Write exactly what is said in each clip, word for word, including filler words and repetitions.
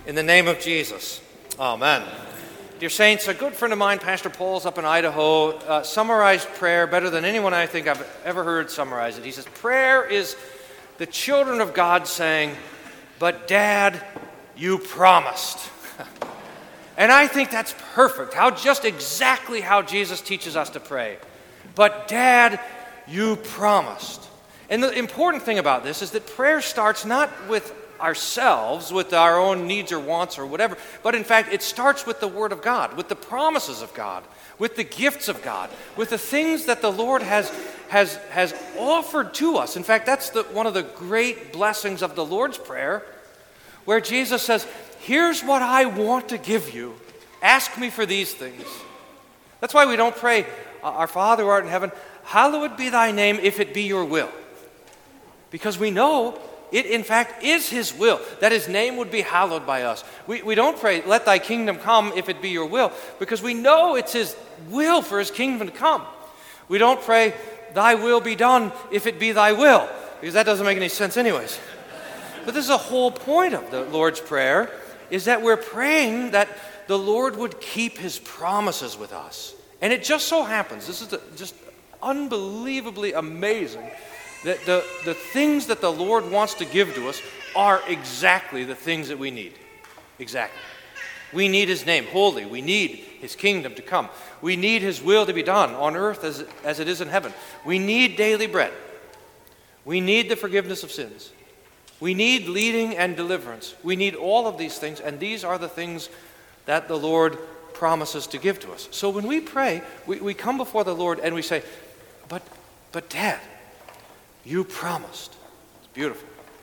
In the name of Jesus, amen. Dear saints, a good friend of mine, Pastor Paul's up in Idaho, uh, summarized prayer better than anyone I think I've ever heard summarize it. He says, prayer is the children of God saying, but Dad, you promised. And I think that's perfect. How just exactly how Jesus teaches us to pray. But Dad, you promised. And the important thing about this is that prayer starts not with ourselves, with our own needs or wants or whatever, but in fact it starts with the Word of God, with the promises of God, with the gifts of God, with the things that the Lord has has has offered to us. In fact, that's the, one of the great blessings of the Lord's Prayer, where Jesus says, here's what I want to give you. Ask me for these things. That's why we don't pray, our Father who art in heaven, hallowed be thy name if it be your will. Because we know it, in fact, is his will, that his name would be hallowed by us. We, we don't pray, let thy kingdom come if it be your will, because we know it's his will for his kingdom to come. We don't pray, thy will be done if it be thy will, because that doesn't make any sense anyways. But this is the whole point of the Lord's Prayer, is that we're praying that the Lord would keep his promises with us. And it just so happens, this is the, just unbelievably amazing, that the, the things that the Lord wants to give to us are exactly the things that we need. Exactly. We need his name holy. We need his kingdom to come. We need his will to be done on earth as, as it is in heaven. We need daily bread. We need the forgiveness of sins. We need leading and deliverance. We need all of these things, and these are the things that the Lord promises to give to us. So when we pray, we, we come before the Lord and we say, but, but Dad, you promised. It's beautiful.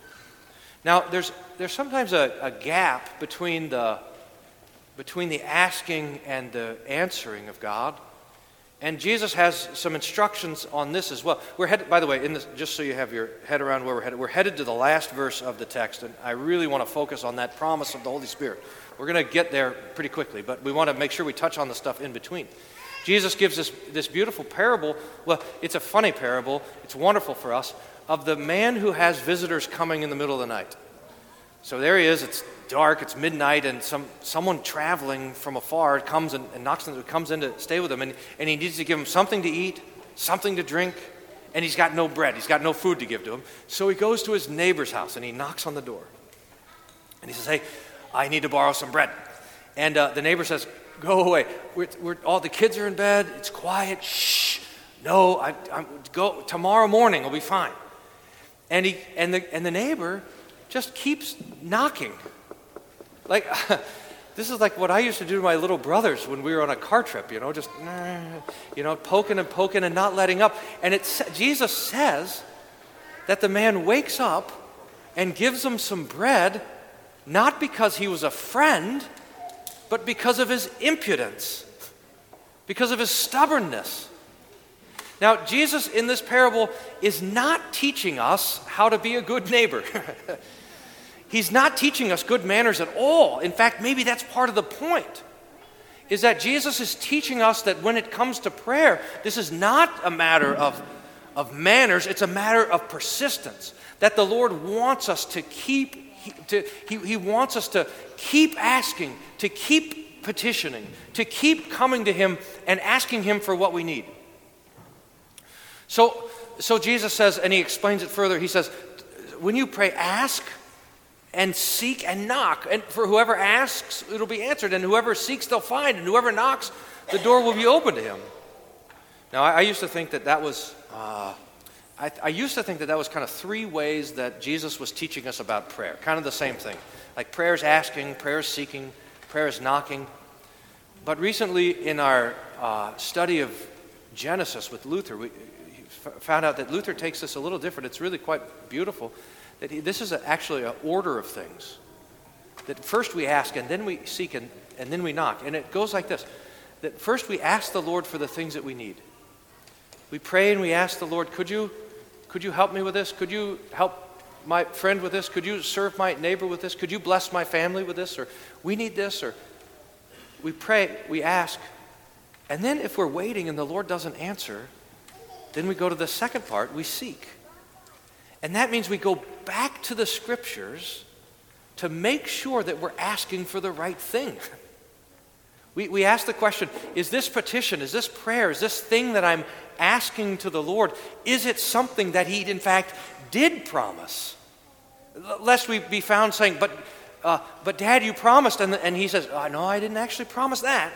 Now, there's there's sometimes a, a gap between the between the asking and the answering of God, and Jesus has some instructions on this as well. We're headed, by the way, in this, just so you have your head around where we're headed. We're headed to the last verse of the text, and I really want to focus on that promise of the Holy Spirit. We're going to get there pretty quickly, but we want to make sure we touch on the stuff in between. Jesus gives us this beautiful parable. Well, it's a funny parable. It's wonderful for us, of the man who has visitors coming in the middle of the night. So there he is. It's dark. It's midnight, and some someone traveling from afar comes and, and knocks on the, comes in to stay with him, and, and he needs to give him something to eat, something to drink, and he's got no bread. He's got no food to give to him. So he goes to his neighbor's house, and he knocks on the door. And he says, hey, I need to borrow some bread. And uh, the neighbor says, go away. We're, we're, all the kids are in bed. It's quiet. Shh. No, I, I'm, go tomorrow morning. We'll be fine. And he and the and the neighbor just keeps knocking. Like this is like what I used to do to my little brothers when we were on a car trip. You know, just you know, poking and poking and not letting up. And it Jesus says that the man wakes up and gives him some bread, not because he was a friend, but because of his impudence, because of his stubbornness. Now, Jesus in this parable is not teaching us how to be a good neighbor. He's not teaching us good manners at all. In fact, maybe that's part of the point, is that Jesus is teaching us that when it comes to prayer, this is not a matter of, of manners, it's a matter of persistence, that the Lord wants us to keep He, to, he, he wants us to keep asking, to keep petitioning, to keep coming to him and asking him for what we need. So, so Jesus says, and he explains it further, he says, when you pray, ask and seek and knock. And for whoever asks, it'll be answered. And whoever seeks, they'll find. And whoever knocks, the door will be open to him. Now, I, I used to think that that was... Uh, I, I used to think that that was kind of three ways that Jesus was teaching us about prayer. Kind of the same thing. Like prayer is asking, prayer is seeking, prayer is knocking. But recently in our uh, study of Genesis with Luther, we f- found out that Luther takes this a little different. It's really quite beautiful. That he, this is a, actually an order of things. That first we ask, and then we seek, and, and then we knock. And it goes like this. That first we ask the Lord for the things that we need. We pray and we ask the Lord, could you Could you help me with this? Could you help my friend with this? Could you serve my neighbor with this? Could you bless my family with this? Or we need this? Or we pray, we ask. And then if we're waiting and the Lord doesn't answer, then we go to the second part, we seek. And that means we go back to the scriptures to make sure that we're asking for the right thing. We, we ask the question, is this petition, is this prayer, is this thing that I'm asking to the Lord, is it something that he in fact did promise? Lest we be found saying, but uh, but Dad, you promised, and, and he says, oh, no, I didn't actually promise that.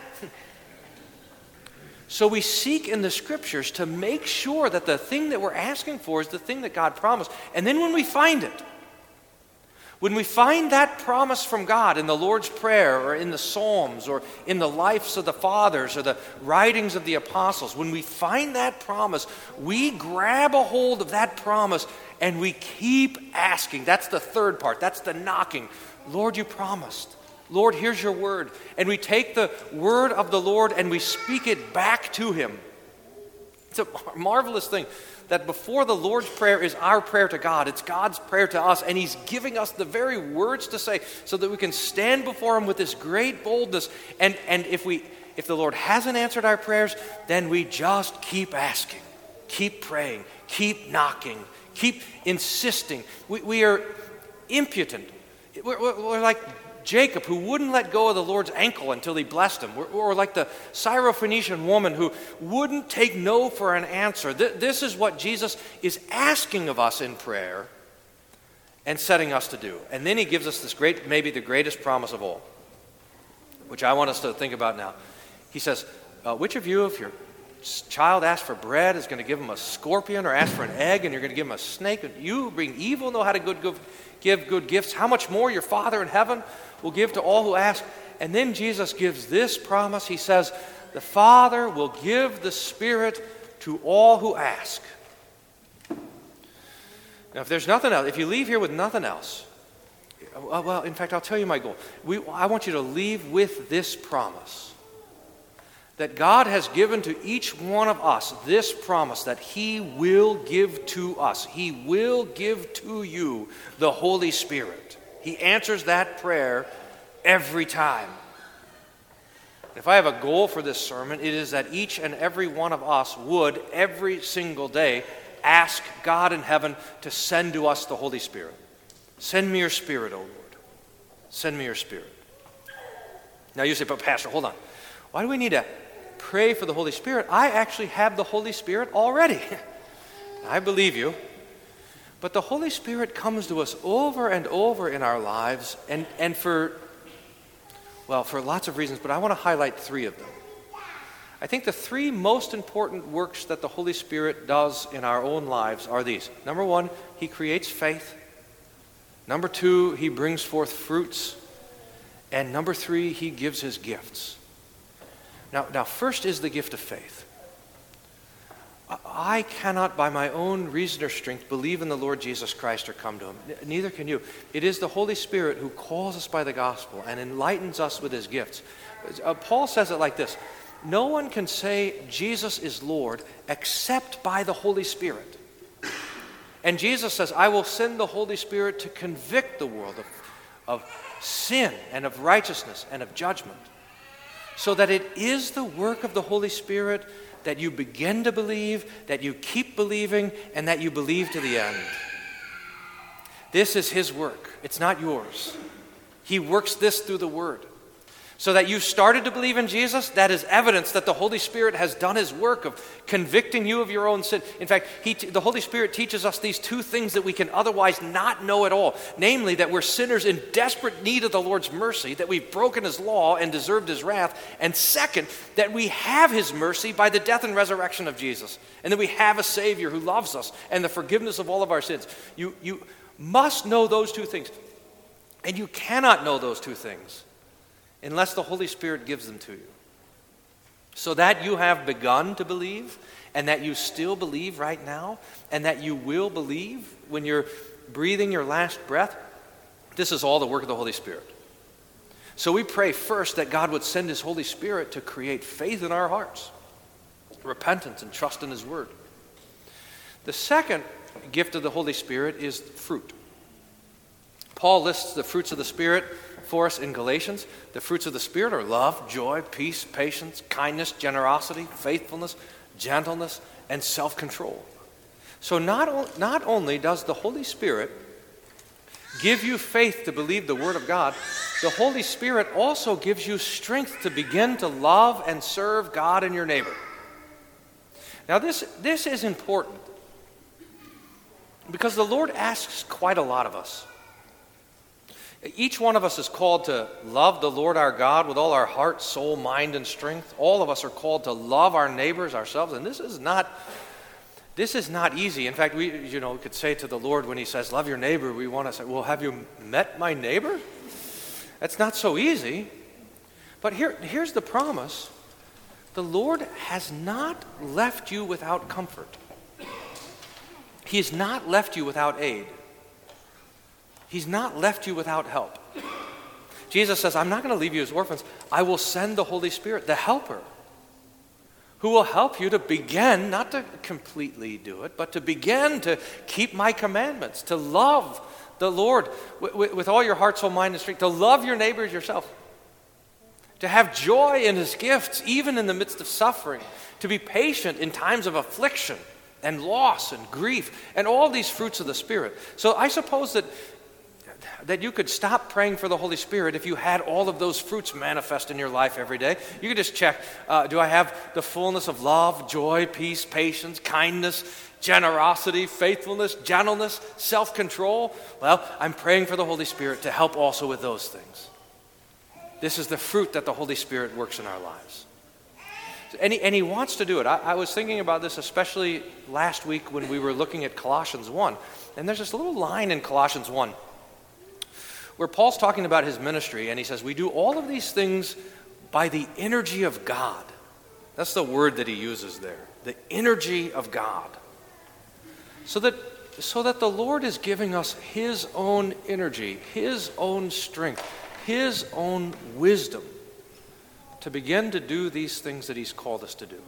So we seek in the Scriptures to make sure that the thing that we're asking for is the thing that God promised. And then when we find it, when we find that promise from God in the Lord's Prayer or in the Psalms or in the lives of the fathers or the writings of the apostles, when we find that promise, we grab a hold of that promise and we keep asking. That's the third part. That's the knocking. Lord, you promised. Lord, here's your word. And we take the word of the Lord and we speak it back to him. It's a marvelous thing that before the Lord's Prayer is our prayer to God, it's God's prayer to us, and he's giving us the very words to say so that we can stand before him with this great boldness. And, and if we if the Lord hasn't answered our prayers, then we just keep asking, keep praying, keep knocking, keep insisting. We, we are impotent. We're, we're like Jacob, who wouldn't let go of the Lord's ankle until he blessed him. Or, or like the Syrophoenician woman who wouldn't take no for an answer. Th- this is what Jesus is asking of us in prayer and setting us to do. And then he gives us this great, maybe the greatest promise of all, which I want us to think about now. He says, uh, which of you, if your child asks for bread, is going to give him a scorpion, or ask for an egg and you're going to give him a snake? You, being evil, know how to good, good, give good gifts. How much more your Father in heaven will give to all who ask? And then Jesus gives this promise. He says, the Father will give the Spirit to all who ask. Now, if there's nothing else, if you leave here with nothing else, well, in fact, I'll tell you my goal. We, I want you to leave with this promise, that God has given to each one of us this promise that he will give to us. He will give to you the Holy Spirit. He answers that prayer every time. If I have a goal for this sermon, it is that each and every one of us would, every single day, ask God in heaven to send to us the Holy Spirit. Send me your Spirit, O Lord. Send me your Spirit. Now you say, but Pastor, hold on. Why do we need to pray for the Holy Spirit? I actually have the Holy Spirit already. I believe you. But the Holy Spirit comes to us over and over in our lives, and, and for, well, for lots of reasons, but I want to highlight three of them. I think the three most important works that the Holy Spirit does in our own lives are these. Number one, he creates faith. Number two, he brings forth fruits. And number three, he gives his gifts. Now, now, first is the gift of faith. I cannot, by my own reason or strength, believe in the Lord Jesus Christ or come to him. Neither can you. It is the Holy Spirit who calls us by the gospel and enlightens us with his gifts. Uh, Paul says it like this: no one can say Jesus is Lord except by the Holy Spirit. And Jesus says, I will send the Holy Spirit to convict the world of, of sin and of righteousness and of judgment. So that it is the work of the Holy Spirit that you begin to believe, that you keep believing, and that you believe to the end. This is his work. It's not yours. He works this through the Word. So that you started to believe in Jesus, that is evidence that the Holy Spirit has done his work of convicting you of your own sin. In fact, he, the Holy Spirit teaches us these two things that we can otherwise not know at all. Namely, that we're sinners in desperate need of the Lord's mercy, that we've broken his law and deserved his wrath. And second, that we have his mercy by the death and resurrection of Jesus. And that we have a Savior who loves us and the forgiveness of all of our sins. You, you must know those two things. And you cannot know those two things unless the Holy Spirit gives them to you. So that you have begun to believe, and that you still believe right now, and that you will believe when you're breathing your last breath, this is all the work of the Holy Spirit. So we pray first that God would send his Holy Spirit to create faith in our hearts, repentance and trust in his word. The second gift of the Holy Spirit is fruit. Paul lists the fruits of the Spirit for us in Galatians. The fruits of the Spirit are love, joy, peace, patience, kindness, generosity, faithfulness, gentleness, and self-control. So not, not only does the Holy Spirit give you faith to believe the Word of God, the Holy Spirit also gives you strength to begin to love and serve God and your neighbor. Now this, this is important because the Lord asks quite a lot of us. Each one of us is called to love the Lord our God with all our heart, soul, mind, and strength. All of us are called to love our neighbors, ourselves, and this is not this is not easy. In fact, we you know could say to the Lord when He says, "Love your neighbor," we want to say, "Well, have you met my neighbor?" That's not so easy. But here, here's the promise: the Lord has not left you without comfort. He has not left you without aid. He's not left you without help. Jesus says, I'm not going to leave you as orphans. I will send the Holy Spirit, the helper, who will help you to begin, not to completely do it, but to begin to keep my commandments, to love the Lord with, with, with all your heart, soul, mind, and strength, to love your neighbor as yourself, to have joy in His gifts, even in the midst of suffering, to be patient in times of affliction and loss and grief, and all these fruits of the Spirit. So I suppose that that you could stop praying for the Holy Spirit if you had all of those fruits manifest in your life every day. You could just check, uh, do I have the fullness of love, joy, peace, patience, kindness, generosity, faithfulness, gentleness, self-control? Well, I'm praying for the Holy Spirit to help also with those things. This is the fruit that the Holy Spirit works in our lives. And he, and he wants to do it. I, I was thinking about this especially last week when we were looking at Colossians one. And there's this little line in Colossians one where Paul's talking about his ministry, and he says, we do all of these things by the energy of God. That's the word that he uses there, the energy of God. So that, so that the Lord is giving us His own energy, His own strength, His own wisdom to begin to do these things that He's called us to do.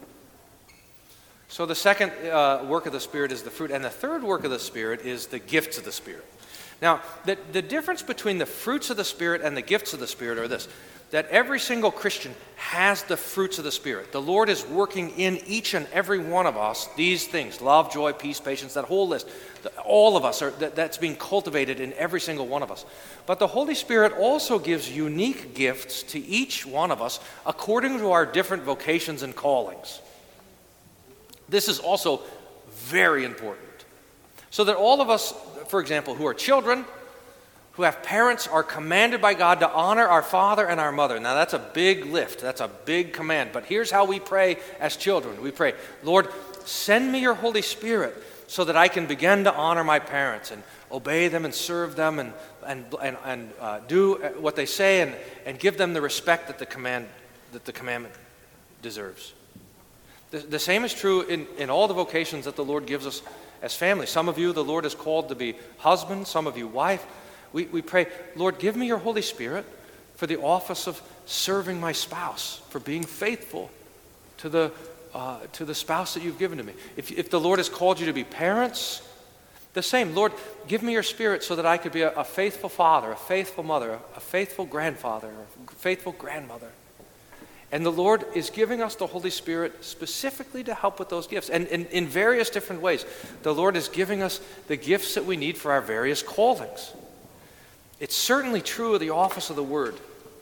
So the second uh, work of the Spirit is the fruit, and the third work of the Spirit is the gifts of the Spirit. Now, the, the difference between the fruits of the Spirit and the gifts of the Spirit are this, that every single Christian has the fruits of the Spirit. The Lord is working in each and every one of us these things, love, joy, peace, patience, that whole list. All of us, are that, that's being cultivated in every single one of us. But the Holy Spirit also gives unique gifts to each one of us according to our different vocations and callings. This is also very important. So that all of us, for example, who are children, who have parents, are commanded by God to honor our father and our mother. Now that's a big lift. That's a big command. But here's how we pray as children. We pray, Lord, send me your Holy Spirit so that I can begin to honor my parents and obey them and serve them and, and, and, and uh, do what they say and, and give them the respect that the command that the commandment deserves. The, the same is true in, in all the vocations that the Lord gives us as families. Some of you, the Lord has called to be husband, some of you wife. We, we pray, Lord, give me your Holy Spirit for the office of serving my spouse, for being faithful to the, uh, to the spouse that you've given to me. If, if the Lord has called you to be parents, the same. Lord, give me your Spirit so that I could be a, a faithful father, a faithful mother, a, a faithful grandfather, a faithful grandmother. And the Lord is giving us the Holy Spirit specifically to help with those gifts. And in, in various different ways, the Lord is giving us the gifts that we need for our various callings. It's certainly true of the office of the Word.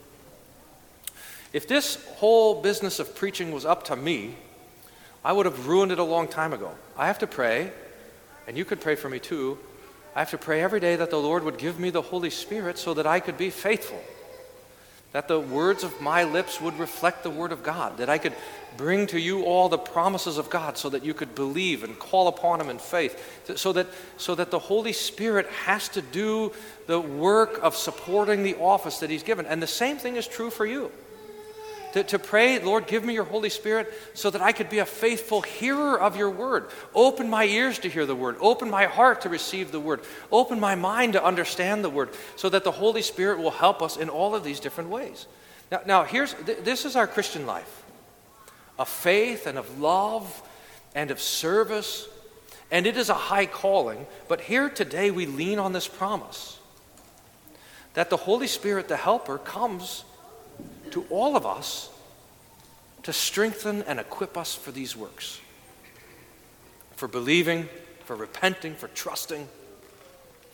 If this whole business of preaching was up to me, I would have ruined it a long time ago. I have to pray, and you could pray for me too. I have to pray every day that the Lord would give me the Holy Spirit so that I could be faithful. That the words of my lips would reflect the Word of God, that I could bring to you all the promises of God so that you could believe and call upon Him in faith, so that, so that the Holy Spirit has to do the work of supporting the office that He's given. And the same thing is true for you. To, to pray, Lord, give me your Holy Spirit so that I could be a faithful hearer of your word. Open my ears to hear the word. Open my heart to receive the word. Open my mind to understand the word so that the Holy Spirit will help us in all of these different ways. Now, now here's th- this is our Christian life. Of faith and of love and of service. And it is a high calling. But here today we lean on this promise that the Holy Spirit, the helper, comes to all of us to strengthen and equip us for these works. For believing, for repenting, for trusting,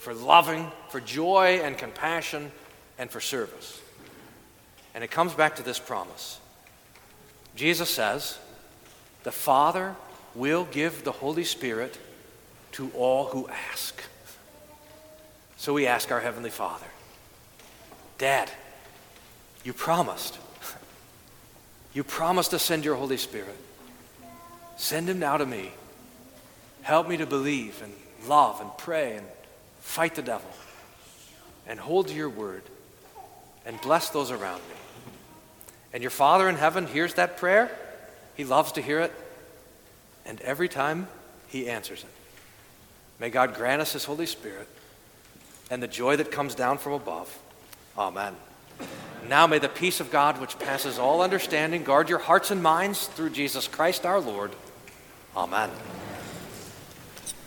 for loving, for joy and compassion, and for service. And it comes back to this promise. Jesus says, the Father will give the Holy Spirit to all who ask. So we ask our Heavenly Father, Dad, you promised. You promised to send your Holy Spirit. Send him now to me. Help me to believe and love and pray and fight the devil and hold to your word and bless those around me. And your Father in heaven hears that prayer. He loves to hear it. And every time he answers it. May God grant us his Holy Spirit and the joy that comes down from above. Amen. Now may the peace of God, which passes all understanding, guard your hearts and minds through Jesus Christ our Lord. Amen.